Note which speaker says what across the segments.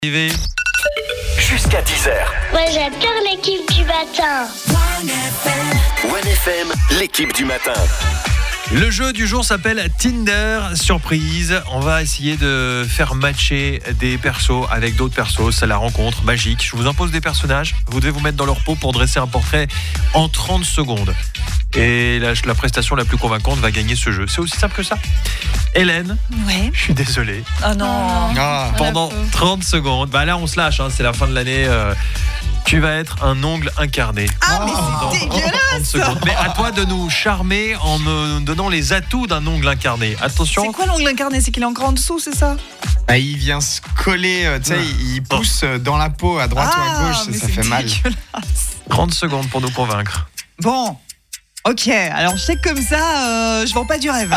Speaker 1: Jusqu'à 10h.
Speaker 2: Moi j'adore l'équipe du matin.
Speaker 1: 1FM, l'équipe du matin.
Speaker 3: Le jeu du jour s'appelle Tinder Surprise. On va essayer de faire matcher des persos avec d'autres persos. C'est la rencontre magique. Je vous impose des personnages. Vous devez vous mettre dans leur peau pour dresser un portrait en 30 secondes. Et la prestation la plus convaincante va gagner ce jeu. C'est aussi simple que ça. Hélène,
Speaker 4: Ouais.
Speaker 3: je suis désolé.
Speaker 4: Oh non.
Speaker 3: Pendant 30 secondes, là on se lâche, c'est la fin de l'année. Tu vas être un ongle incarné.
Speaker 4: Ah, mais
Speaker 3: Dans
Speaker 4: c'est
Speaker 3: 30
Speaker 4: dégueulasse.
Speaker 3: secondes. Mais à toi de nous charmer en me donnant les atouts d'un ongle incarné. Attention.
Speaker 4: C'est quoi l'ongle incarné? C'est qu'il est encore en dessous, c'est ça?
Speaker 5: Il vient se coller, tu sais, il pousse dans la peau à droite ou à gauche,
Speaker 4: mais
Speaker 5: ça
Speaker 4: c'est
Speaker 5: fait mal.
Speaker 4: dégueulasse.
Speaker 3: 30 secondes pour nous convaincre.
Speaker 4: Bon. Ok, alors je sais que comme ça, je vends pas du rêve.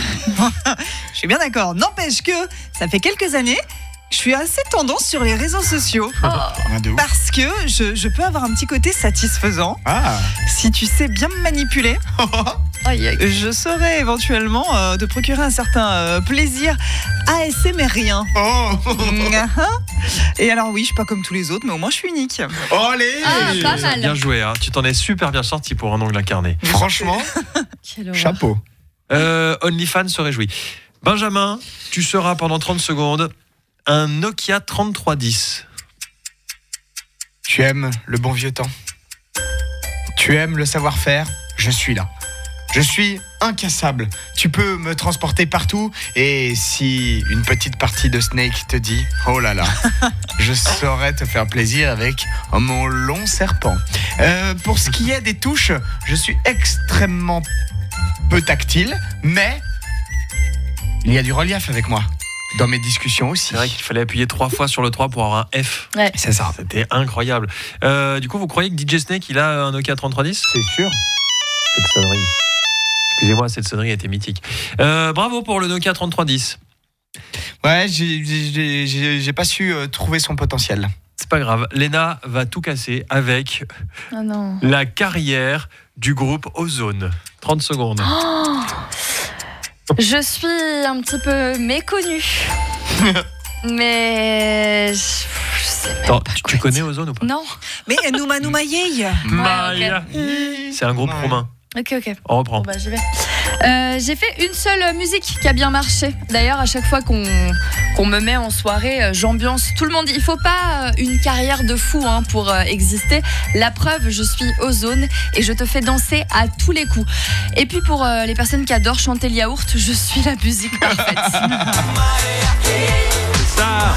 Speaker 4: Je suis bien d'accord. N'empêche que ça fait quelques années, je suis assez tendance sur les réseaux sociaux.
Speaker 5: De ouf.
Speaker 4: Parce que je peux avoir un petit côté satisfaisant.
Speaker 5: Ah.
Speaker 4: Si tu sais bien me manipuler, je saurais éventuellement te procurer un certain plaisir ASMRien.
Speaker 5: Oh.
Speaker 4: Et alors oui, je suis pas comme tous les autres, mais au moins je suis unique.
Speaker 5: Allez.
Speaker 6: Pas mal.
Speaker 3: Bien joué, Tu t'en es super bien sorti pour un ongle incarné.
Speaker 5: Franchement,
Speaker 6: Quelle horreur.
Speaker 5: chapeau.
Speaker 3: OnlyFans se réjouit. Benjamin, tu seras pendant 30 secondes un Nokia 3310.
Speaker 5: Tu aimes le bon vieux temps. Tu aimes le savoir-faire. Je suis là. Je suis incassable. Tu peux me transporter partout. Et si une petite partie de Snake te dit « Oh là là », je saurais te faire plaisir avec mon long serpent. Pour ce qui est des touches, je suis extrêmement peu tactile, mais il y a du relief avec moi. Dans mes discussions aussi.
Speaker 3: C'est vrai qu'il fallait appuyer 3 fois sur le 3 pour avoir un F.
Speaker 6: Ouais.
Speaker 5: C'est ça.
Speaker 3: C'était incroyable. Du coup, vous croyez que DJ Snake, il a un Nokia 3310 ?
Speaker 5: C'est sûr.
Speaker 3: Cette sonnerie. Excusez-moi, cette sonnerie était mythique. Bravo pour le Nokia 3310.
Speaker 5: Ouais, j'ai pas su trouver son potentiel.
Speaker 3: C'est pas grave. Léna va tout casser avec
Speaker 6: Oh non.
Speaker 3: la carrière du groupe Ozone. 30 secondes.
Speaker 6: Je suis un petit peu méconnue. Mais je sais même
Speaker 3: Attends,
Speaker 6: pas
Speaker 3: tu
Speaker 6: quoi
Speaker 3: connais
Speaker 6: dire.
Speaker 3: Ozone ou pas ?
Speaker 6: Non.
Speaker 4: Mais Nouma Yey.
Speaker 3: Maya. C'est un groupe
Speaker 5: Ouais.
Speaker 3: romain.
Speaker 6: Ok.
Speaker 3: On reprend.
Speaker 6: Bon, j'y vais. J'ai fait une seule musique qui a bien marché. D'ailleurs, à chaque fois qu'on me met en soirée, j'ambiance tout le monde. Il faut pas une carrière de fou pour exister. La preuve, je suis Ozone et je te fais danser à tous les coups. Et puis pour les personnes qui adorent chanter le yaourt, je suis la musique parfaite.
Speaker 3: C'est ça.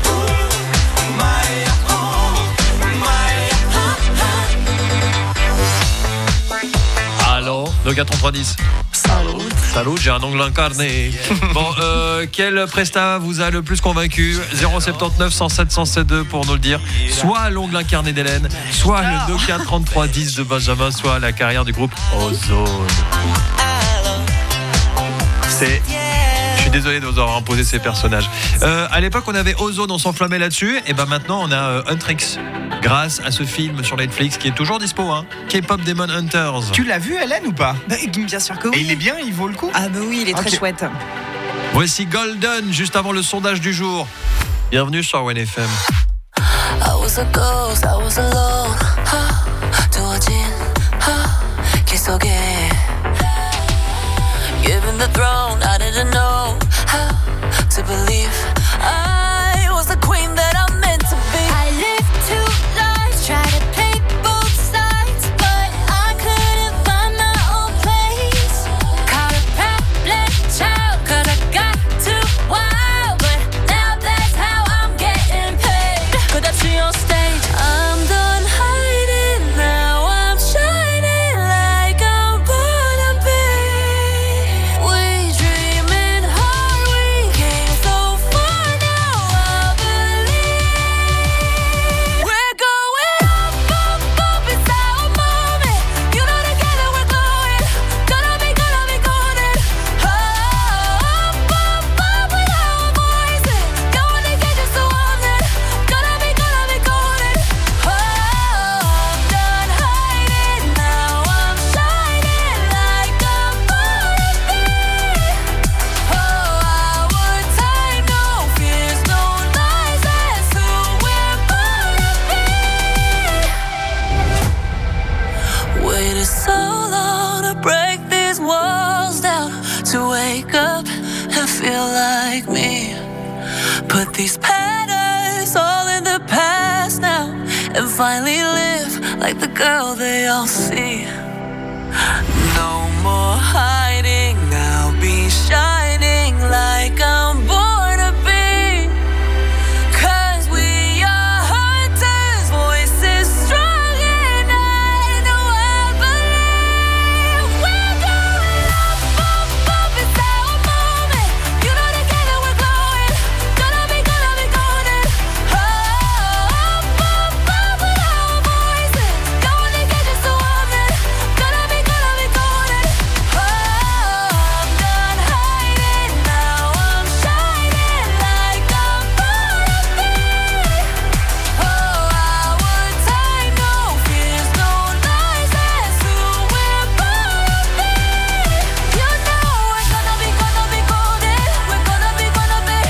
Speaker 3: Allô, Nokia 3310. Salut, j'ai un ongle incarné. Bon, quel presta vous a le plus convaincu ? 079 107 107 pour nous le dire. Soit l'ongle incarné d'Hélène, soit le Nokia 3310 de Benjamin, soit la carrière du groupe Ozone. Je suis désolé de vous avoir imposé ces personnages. À l'époque, on avait Ozone, on s'enflammait là-dessus. Et maintenant, on a Huntrix. Grâce à ce film sur Netflix qui est toujours dispo, K-Pop Demon Hunters.
Speaker 5: Tu l'as vu, Hélène, ou pas?
Speaker 4: Bien sûr que
Speaker 5: Et
Speaker 4: oui.
Speaker 5: il est bien, il vaut le coup?
Speaker 4: Ah bah oui, il est très
Speaker 5: Ok.
Speaker 4: chouette.
Speaker 3: Voici Golden, juste avant le sondage du jour. Bienvenue sur 1FM.
Speaker 7: I was a ghost, I was alone. 두어진 길 속에 Given the throne, I didn't know how to believe I was the queen that I'm meant to be. I lived two lives, tried to play both sides, but I couldn't find my own place. Caught a problem child, 'cause I got too wild, but now that's how I'm getting paid. 끝없이 on stage, I'm done hiding, now I'm shining like I'm born to be. We dreaming hard, we came so far now. Put these patterns all in the past now and finally live like the girl they all see. No more hiding, I'll be shining like I'm born to be. 'Cause we are hunters, voices strong and I know I believe. We're going up, up, up, it's our moment. You know together we're glowing. Gonna be golden. Up, up, up with our voices. Going to get just a woman. Gonna be golden. Oh, I'm done hiding, now I'm shining like I'm born to be. Oh, our time, no fears, no lies, that's who we're born to be. You know we're gonna be golden. We're gonna be glowing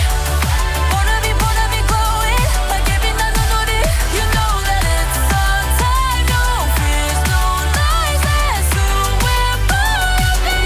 Speaker 7: like every night on it. You know that it's our time, no fears, no lies, that's who we're born to be.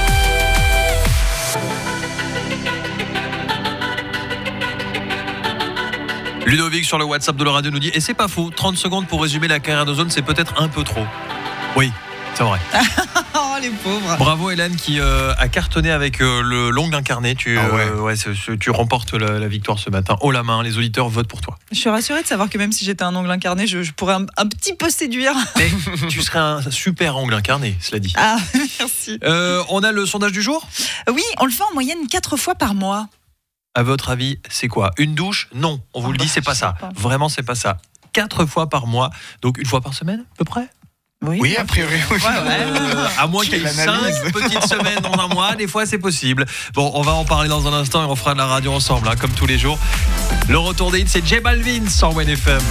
Speaker 3: Ludovic sur le WhatsApp de la radio nous dit, et c'est pas faux, 30 secondes pour résumer la carrière d'Ozone, c'est peut-être un peu trop. Oui, c'est vrai.
Speaker 4: Oh, les pauvres.
Speaker 3: Bravo Hélène qui a cartonné avec le l'ongle incarné. Tu remportes la victoire ce matin haut la main. Les auditeurs votent pour toi.
Speaker 4: Je suis rassurée de savoir que même si j'étais un ongle incarné, je pourrais un petit peu séduire.
Speaker 3: Mais tu serais un super ongle incarné, cela dit.
Speaker 4: Ah, merci.
Speaker 3: On a le sondage du jour.
Speaker 4: Oui, on le fait en moyenne 4 fois par mois.
Speaker 3: À votre avis, c'est quoi? Une douche? Non, on vous le dit, c'est pas ça. Vraiment, c'est pas ça. 4 fois par mois, donc une fois par semaine, à peu près.
Speaker 5: Oui, a priori, oui.
Speaker 3: À moins qu'il y ait 5 petites semaines dans un mois, des fois c'est possible. Bon, on va en parler dans un instant et on fera de la radio ensemble, hein, comme tous les jours. Le retour des hits, c'est J Balvin sur One FM.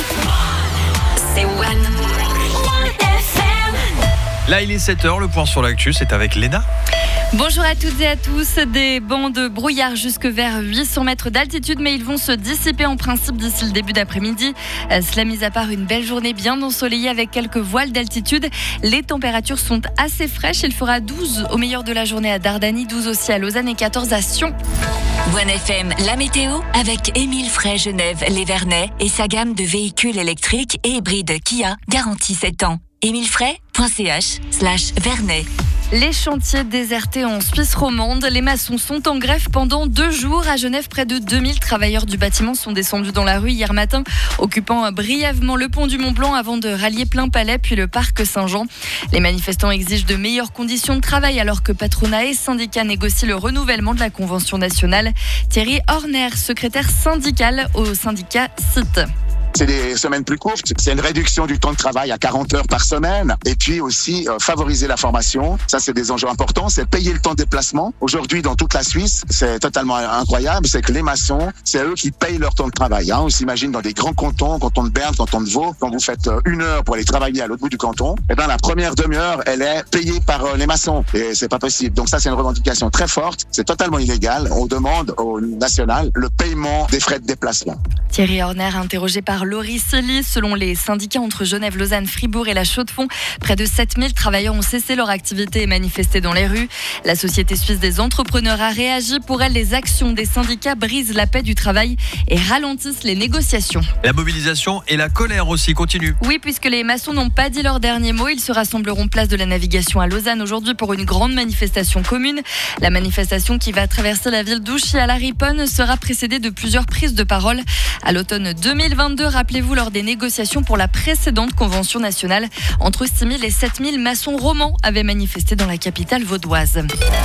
Speaker 7: C'est One FM.
Speaker 3: Là, il est 7h, le point sur l'actu, c'est avec Léna.
Speaker 6: Bonjour à toutes et à tous. Des bancs de brouillard jusque vers 800 mètres d'altitude, mais ils vont se dissiper en principe d'ici le début d'après-midi. Cela mis à part une belle journée bien ensoleillée avec quelques voiles d'altitude. Les températures sont assez fraîches. Il fera 12 au meilleur de la journée à Dardani, 12 aussi à Lausanne et 14 à Sion.
Speaker 8: One FM, la météo avec Émile Frey Genève, les Vernets et sa gamme de véhicules électriques et hybrides Kia, garantie 7 ans. emilefrey.ch/Vernet.
Speaker 6: Les chantiers désertés en Suisse romande. Les maçons sont en grève pendant 2 jours. À Genève, près de 2000 travailleurs du bâtiment sont descendus dans la rue hier matin, occupant brièvement le pont du Mont-Blanc avant de rallier Plain-Palais puis le parc Saint-Jean. Les manifestants exigent de meilleures conditions de travail alors que patronat et syndicats négocient le renouvellement de la convention nationale. Thierry Horner, secrétaire syndical au syndicat CIT.
Speaker 9: C'est des semaines plus courtes, c'est une réduction du temps de travail à 40 heures par semaine et puis aussi favoriser la formation. Ça, c'est des enjeux importants, c'est payer le temps de déplacement. Aujourd'hui, dans toute la Suisse, c'est totalement incroyable, c'est que les maçons, c'est eux qui payent leur temps de travail. On s'imagine dans des grands cantons, canton de Berne, canton de Vaud, quand vous faites 1 heure pour aller travailler à l'autre bout du canton, et ben la première demi-heure, elle est payée par les maçons et c'est pas possible. Donc ça, c'est une revendication très forte, c'est totalement illégal. On demande au national le paiement des frais de déplacement.
Speaker 6: Thierry Horner, interrogé par Laurie Silly. Selon les syndicats entre Genève, Lausanne, Fribourg et la Chaux-de-Fonds, près de 7000 travailleurs ont cessé leur activité et manifesté dans les rues. La Société suisse des entrepreneurs a réagi. Pour elle, les actions des syndicats brisent la paix du travail et ralentissent les négociations.
Speaker 3: La mobilisation et la colère aussi continuent.
Speaker 6: Oui, puisque les maçons n'ont pas dit leur dernier mot. Ils se rassembleront place de la Navigation à Lausanne aujourd'hui pour une grande manifestation commune. La manifestation qui va traverser la ville d'Ouchy à la Riponne sera précédée de plusieurs prises de parole. À l'automne 2022, rappelez-vous, lors des négociations pour la précédente convention nationale, entre 6000 et 7000 maçons romans avaient manifesté dans la capitale vaudoise.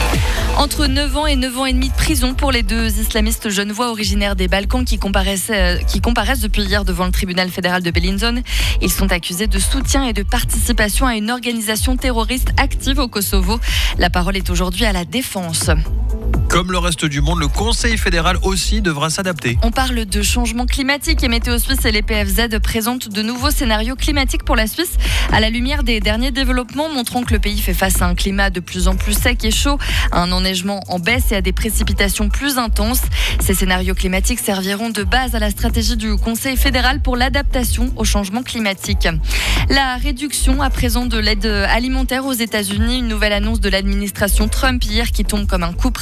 Speaker 6: Entre 9 ans et 9 ans et demi de prison pour les 2 islamistes genevois originaires des Balkans qui comparaissent depuis hier devant le tribunal fédéral de Bellinzone. Ils sont accusés de soutien et de participation à une organisation terroriste active au Kosovo. La parole est aujourd'hui à la défense.
Speaker 3: Comme le reste du monde, le Conseil fédéral aussi devra s'adapter.
Speaker 6: On parle de changement climatique et Météo Suisse et les PFZ présentent de nouveaux scénarios climatiques pour la Suisse à la lumière des derniers développements montrant que le pays fait face à un climat de plus en plus sec et chaud, à un enneigement en baisse et à des précipitations plus intenses. Ces scénarios climatiques serviront de base à la stratégie du Conseil fédéral pour l'adaptation au changement climatique. La réduction à présent de l'aide alimentaire aux États-Unis, une nouvelle annonce de l'administration Trump hier qui tombe comme un coup près.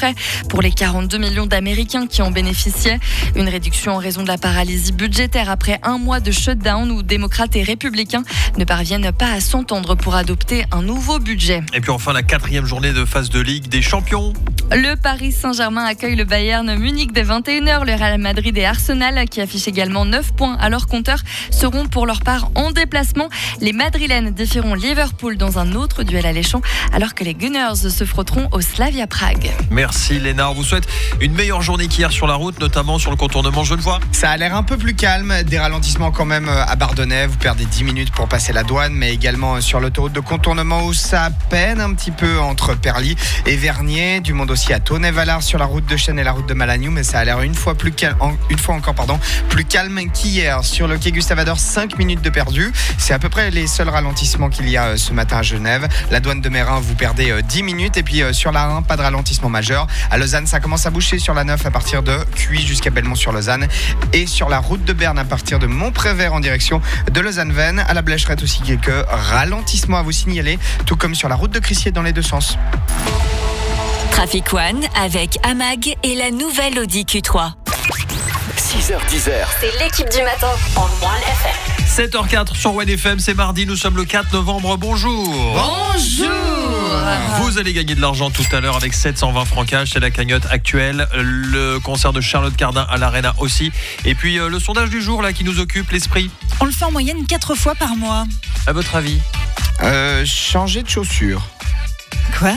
Speaker 6: pour les 42 millions d'Américains qui en bénéficiaient. Une réduction en raison de la paralysie budgétaire après un mois de shutdown où démocrates et républicains ne parviennent pas à s'entendre pour adopter un nouveau budget.
Speaker 3: Et puis enfin, la 4e journée de phase de Ligue des Champions.
Speaker 6: Le Paris Saint-Germain accueille le Bayern Munich dès 21h. Le Real Madrid et Arsenal, qui affichent également 9 points à leur compteur, seront pour leur part en déplacement. Les Madrilènes défieront Liverpool dans un autre duel alléchant, alors que les Gunners se frotteront au Slavia Prague.
Speaker 3: Merci Léna, on vous souhaite une meilleure journée qu'hier sur la route, notamment sur le contournement Genevois.
Speaker 5: Ça a l'air un peu plus calme, des ralentissements quand même à Bardonnay, vous perdez 10 minutes pour passer la douane, mais également sur l'autoroute de contournement où ça peine un petit peu entre Perly et Vernier, du monde aussi à Tonnet-Valard sur la route de Chêne et la route de Malagnou, mais ça a l'air une fois encore plus calme qu'hier. Sur le quai Gustave-Adolphe, 5 minutes de perdu, c'est à peu près les seuls ralentissements qu'il y a ce matin à Genève. La douane de Mérin, vous perdez 10 minutes, et puis sur la 1, pas de ralentissement majeur. À Lausanne, ça commence à boucher sur la 9 à partir de Cuy jusqu'à Belmont-sur-Lausanne, et sur la route de Berne à partir de Montprévert en direction de Lausanne-Vennes. À la Blécherette aussi, quelques ralentissements à vous signaler, tout comme sur la route de Crissier dans les deux sens.
Speaker 8: Traffic One avec Amag et la nouvelle Audi Q3.
Speaker 1: 6h10.
Speaker 7: C'est l'équipe du matin en One FM.
Speaker 3: 7h04 sur One FM, c'est mardi, nous sommes le 4 novembre, bonjour.
Speaker 6: Bonjour.
Speaker 3: Vous allez gagner de l'argent tout à l'heure avec 720 francs cash, c'est la cagnotte actuelle. Le concert de Charlotte Cardin à l'Arena aussi. Et puis le sondage du jour là qui nous occupe l'esprit.
Speaker 4: On le fait en moyenne 4 fois par mois.
Speaker 3: À votre avis?
Speaker 5: Changer de chaussures.
Speaker 4: Quoi?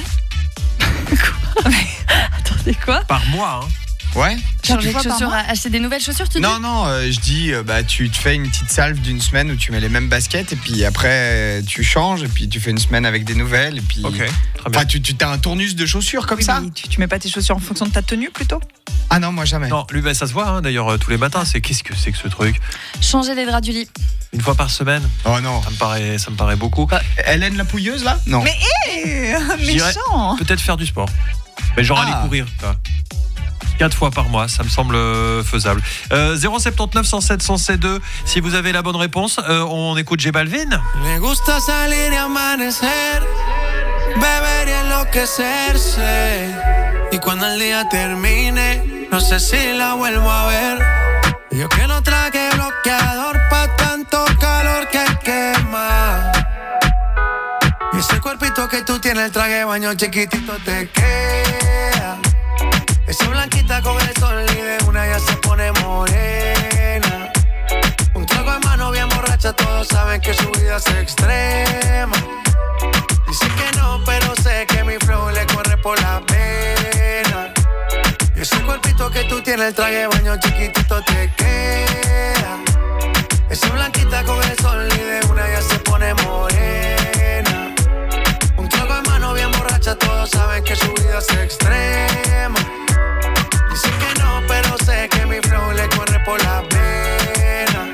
Speaker 6: Attendez, quoi?
Speaker 3: Par mois, hein.
Speaker 5: Ouais.
Speaker 6: Changer de chaussures, acheter des nouvelles chaussures, tu dis?
Speaker 5: Non, je dis, tu te fais une petite salve d'une semaine où tu mets les mêmes baskets, et puis après tu changes, et puis tu fais une semaine avec des nouvelles, et puis.
Speaker 3: Ok, très bien.
Speaker 5: Tu as un tournus de chaussures comme ça?
Speaker 4: Tu mets pas tes chaussures en fonction de ta tenue plutôt?
Speaker 5: Ah non, moi jamais.
Speaker 3: Non, lui, ça se voit hein, d'ailleurs tous les matins. Qu'est-ce que c'est que ce truc?
Speaker 6: Changer les draps du lit.
Speaker 3: Une fois par semaine?
Speaker 5: Oh non.
Speaker 3: Ça me paraît beaucoup.
Speaker 5: Hélène la pouilleuse là? Non.
Speaker 4: Mais méchant.
Speaker 3: Peut-être faire du sport. Mais genre aller courir. 4 fois par mois, ça me semble faisable. 079 107 107 si vous avez la bonne réponse. On écoute J Balvin.
Speaker 10: Me gusta salir y amanecer, beber y enloquecerse. Y cuando el día termine, no sé si la vuelvo a ver. Yo que no traje bloqueador pa' tanto calor que quema. Y ese cuerpito que tú tienes, el traje de baño chiquitito te queda. Esa blanquita con el sol y de una ya se pone morena. Un trago en mano bien borracha, todos saben que su vida es extrema. Dice que no, pero sé que mi flow le corre por la pena. Y ese cuerpito que tú tienes, el traje de baño chiquitito te queda. Esa blanquita con el sol y de una ya se pone morena. Un trago en mano bien borracha, todos saben que su vida es extrema. Dice que no, pero sé que mi flow le corre por la pena.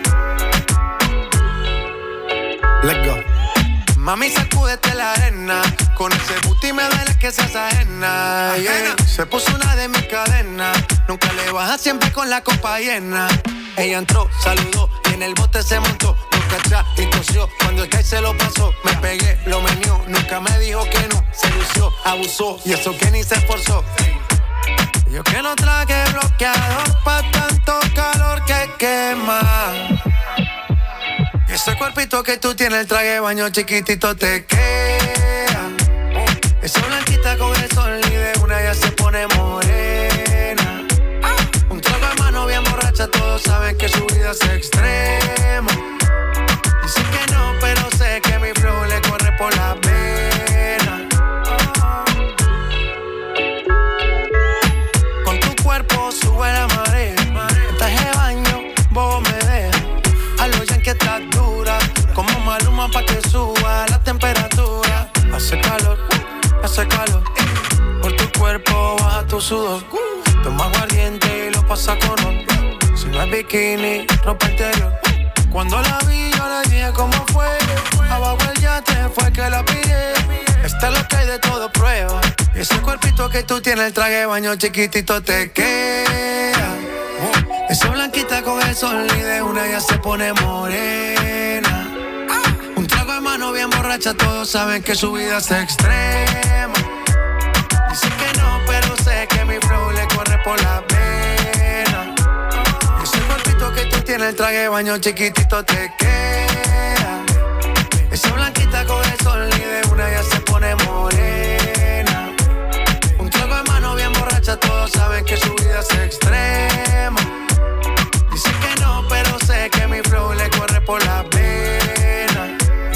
Speaker 10: Let's go. Mami, sacúdete la arena. Con ese booty me duele que seas ajena. Yeah. Se puso una de mis cadenas. Nunca le baja, siempre con la copa llena. Ella entró, saludó y en el bote se montó. Nunca atrás y tosió. Cuando el que se lo pasó, me pegué, lo menió. Nunca me dijo que no. Se lució, abusó y eso que ni se esforzó. Yo que no traje bloqueador pa' tanto calor que quema. Y ese cuerpito que tú tienes, el traje de baño chiquitito te queda. Esa blanquita con el sol y de una ya se pone morena. Un trago de mano bien borracha, todos saben que su vida es extrema. Dice que no, pero sé que mi flow le corre por la pena. Sube la marea, en traje de baño, bobo me deja. A los yankees estás dura, como Maluma pa' que suba la temperatura. Hace calor, por tu cuerpo baja tu sudor. Toma aguardiente y lo pasa con honor. Si no es bikini, ropa interior. Cuando la vi yo le dije cómo fue. Abajo el yate fue que la pillé. Esta es lo que hay de todo prueba. Y ese cuerpito que tú tienes, el traje de baño chiquitito te queda. Esa blanquita con el sol y de una ya se pone morena. Un trago de mano bien borracha, todos saben que su vida es extrema. Dice que no, pero sé sé que mi flow le corre por la vena. Ese cuerpito que tú tienes, el traje de baño chiquitito te queda. Esa blanquita coge el sol y de una ya se pone morena. Un trago de mano bien borracha, todos saben que su vida es extrema. Dice que no, pero sé que mi flow le corre por la vena.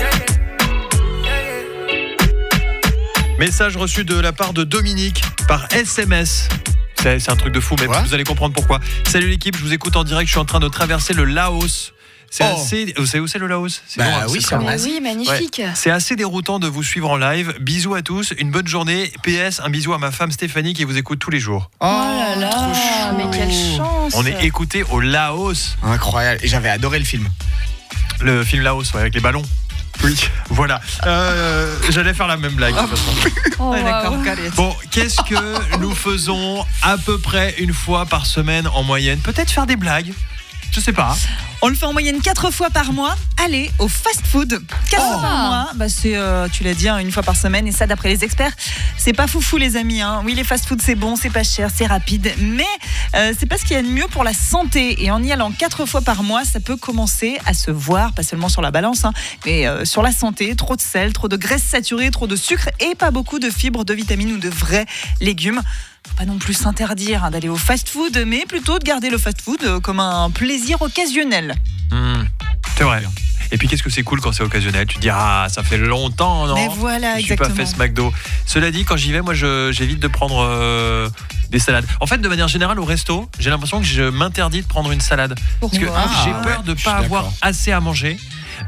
Speaker 3: Message reçu de la part de Dominique par SMS. C'est un truc de fou, mais vous allez comprendre pourquoi. Salut l'équipe, je vous écoute en direct, je suis en train de traverser le Laos. C'est assez... Vous savez où c'est le Laos? C'est loin,
Speaker 6: oui, c'est en Asie. Oui, magnifique.
Speaker 3: Ouais. C'est assez déroutant de vous suivre en live. Bisous à tous, une bonne journée. PS, un bisou à ma femme Stéphanie qui vous écoute tous les jours.
Speaker 6: Oh là là, mais quelle chance.
Speaker 3: On est écouté au Laos.
Speaker 5: Incroyable, et j'avais adoré le film.
Speaker 3: Le film Laos, avec les ballons. Oui, voilà. J'allais faire la même blague. De toute façon.
Speaker 4: Oh, ouais, d'accord.
Speaker 3: Bon, qu'est-ce que nous faisons à peu près une fois par semaine en moyenne? Peut-être faire des blagues. Je sais pas.
Speaker 4: On le fait en moyenne 4 fois par mois. Allez, au fast-food. 4 fois par mois, bah c'est, tu l'as dit, une fois par semaine. Et ça, d'après les experts, c'est pas foufou, les amis. Oui, les fast-food, c'est bon, c'est pas cher, c'est rapide. Mais c'est pas ce qu'il y a de mieux pour la santé. Et en y allant 4 fois par mois, ça peut commencer à se voir, pas seulement sur la balance, mais sur la santé. Trop de sel, trop de graisse saturée, trop de sucre et pas beaucoup de fibres, de vitamines ou de vrais légumes. Faut pas non plus s'interdire d'aller au fast-food, mais plutôt de garder le fast-food comme un plaisir occasionnel.
Speaker 3: C'est vrai. Et puis qu'est-ce que c'est cool quand c'est occasionnel. Tu te dis ça fait longtemps, non?
Speaker 4: Mais voilà, exactement.
Speaker 3: Je suis pas fait ce McDo. Cela dit, quand j'y vais, moi j'évite de prendre des salades. En fait, de manière générale, au resto, j'ai l'impression que je m'interdis de prendre une salade.
Speaker 6: Pourquoi?
Speaker 3: Parce que j'ai peur de pas avoir assez à manger.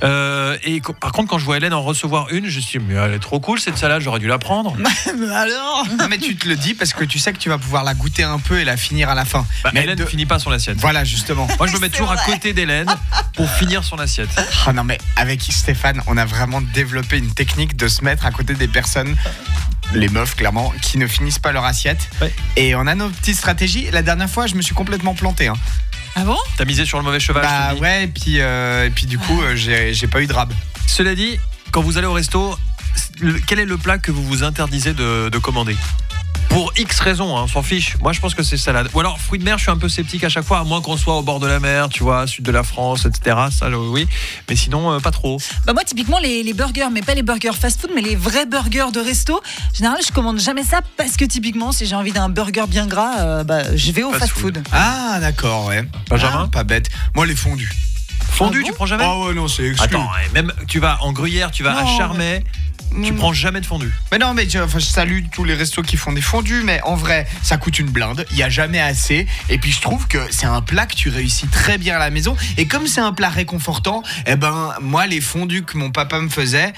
Speaker 3: Et par contre, quand je vois Hélène en recevoir une, je me suis dit, mais elle est trop cool cette salade, j'aurais dû la prendre.
Speaker 4: Mais alors?
Speaker 5: Non, mais tu te le dis parce que tu sais que tu vas pouvoir la goûter un peu et la finir à la fin.
Speaker 3: Mais Hélène ne finit pas son assiette.
Speaker 5: Voilà, justement.
Speaker 3: Moi, je me mets toujours à côté d'Hélène pour finir son assiette.
Speaker 5: Ah non, mais avec Stéphane, on a vraiment développé une technique de se mettre à côté des personnes, les meufs clairement, qui ne finissent pas leur assiette. Ouais. Et on a nos petites stratégies. La dernière fois, je me suis complètement planté.
Speaker 4: Ah bon?
Speaker 3: T'as misé sur le mauvais cheval?
Speaker 5: Bah ouais, et puis du coup, j'ai pas eu de rab.
Speaker 3: Cela dit, quand vous allez au resto, quel est le plat que vous vous interdisez de commander? Pour X raisons, on s'en fiche. Moi, je pense que c'est salade. Ou alors, fruits de mer, je suis un peu sceptique à chaque fois, à moins qu'on soit au bord de la mer, tu vois, sud de la France, etc. Ça, oui. Mais sinon, pas trop.
Speaker 4: Bah moi, typiquement, les burgers, mais pas les burgers fast-food, mais les vrais burgers de resto. En général, je commande jamais ça parce que typiquement, si j'ai envie d'un burger bien gras, je vais au fast-food.
Speaker 5: Ah, d'accord, ouais.
Speaker 3: Benjamin,
Speaker 5: pas bête. Moi, les fondus.
Speaker 3: Fondue, tu prends jamais?
Speaker 5: Ah ouais, non, c'est exclu.
Speaker 3: Attends, même tu vas en Gruyère, tu vas à Charmey. Tu prends jamais de fondue.
Speaker 5: Mais non, mais je salue tous les restos qui font des fondus, mais en vrai, ça coûte une blinde. Il y a jamais assez. Et puis je trouve que c'est un plat que tu réussis très bien à la maison. Et comme c'est un plat réconfortant, moi les fondus que mon papa me faisait,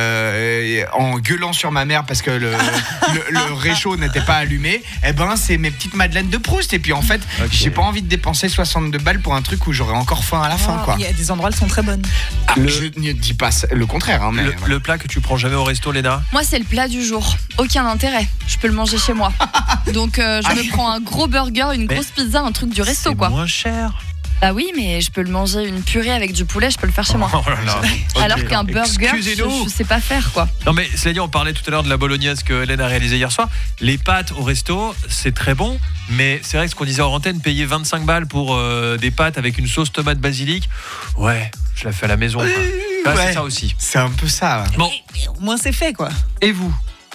Speaker 5: en gueulant sur ma mère parce que le réchaud n'était pas allumé, c'est mes petites madeleines de Proust. Et puis en fait, j'ai pas envie de dépenser 62 balles pour un truc où j'aurai encore faim à la fin, quoi.
Speaker 4: Il y a des endroits, elles sont très bonnes.
Speaker 5: Je ne dis pas le contraire, mais
Speaker 3: le plat que tu prends jamais au resto, Léna?
Speaker 6: Moi, c'est le plat du jour. Aucun intérêt. Je peux le manger chez moi. Donc, je me prends un gros burger, une grosse pizza, un truc du resto, quoi.
Speaker 3: C'est moins cher.
Speaker 6: Bah oui, mais je peux le manger, une purée avec du poulet, je peux le faire chez moi.
Speaker 3: Oh là là.
Speaker 6: Alors qu'un burger, je sais pas faire, quoi.
Speaker 3: Non, mais cela dit, on parlait tout à l'heure de la bolognaise que Hélène a réalisée hier soir. Les pâtes au resto, c'est très bon, mais c'est vrai que ce qu'on disait en antenne, payer 25 balles pour des pâtes avec une sauce tomate basilic, ouais, je la fais à la maison. C'est ça aussi.
Speaker 5: C'est un peu ça.
Speaker 3: Bon,
Speaker 4: au moins c'est fait, quoi.
Speaker 3: Et vous?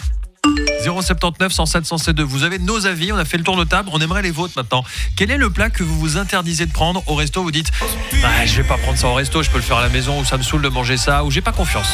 Speaker 3: 079 107 107 2. Vous avez nos avis, on a fait le tour de table, on aimerait les vôtres maintenant. Quel est le plat que vous vous interdisez de prendre au resto? Vous dites, je vais pas prendre ça au resto, je peux le faire à la maison, ou ça me saoule de manger ça, ou j'ai pas confiance.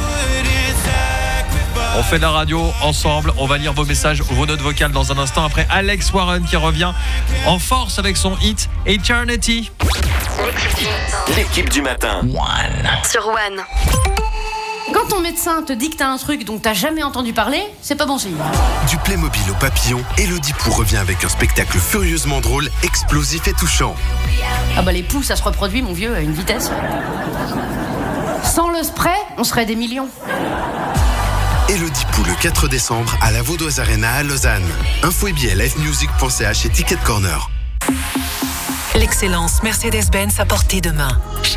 Speaker 3: On fait de la radio ensemble, on va lire vos messages, vos notes vocales dans un instant après Alex Warren qui revient en force avec son hit Eternity.
Speaker 1: L'équipe du matin.
Speaker 6: Sur One.
Speaker 11: Quand ton médecin te dit que t'as un truc dont t'as jamais entendu parler, c'est pas bon signe.
Speaker 12: Du Playmobil au papillon, Elodie Pou revient avec un spectacle furieusement drôle, explosif et touchant.
Speaker 11: Ah bah les poux, ça se reproduit, mon vieux, à une vitesse. Sans le spray, on serait des millions.
Speaker 12: Elodie Pou le 4 décembre à la Vaudoise Arena à Lausanne. Info et billets livemusic.ch et Ticket Corner.
Speaker 13: L'excellence Mercedes-Benz à portée de main.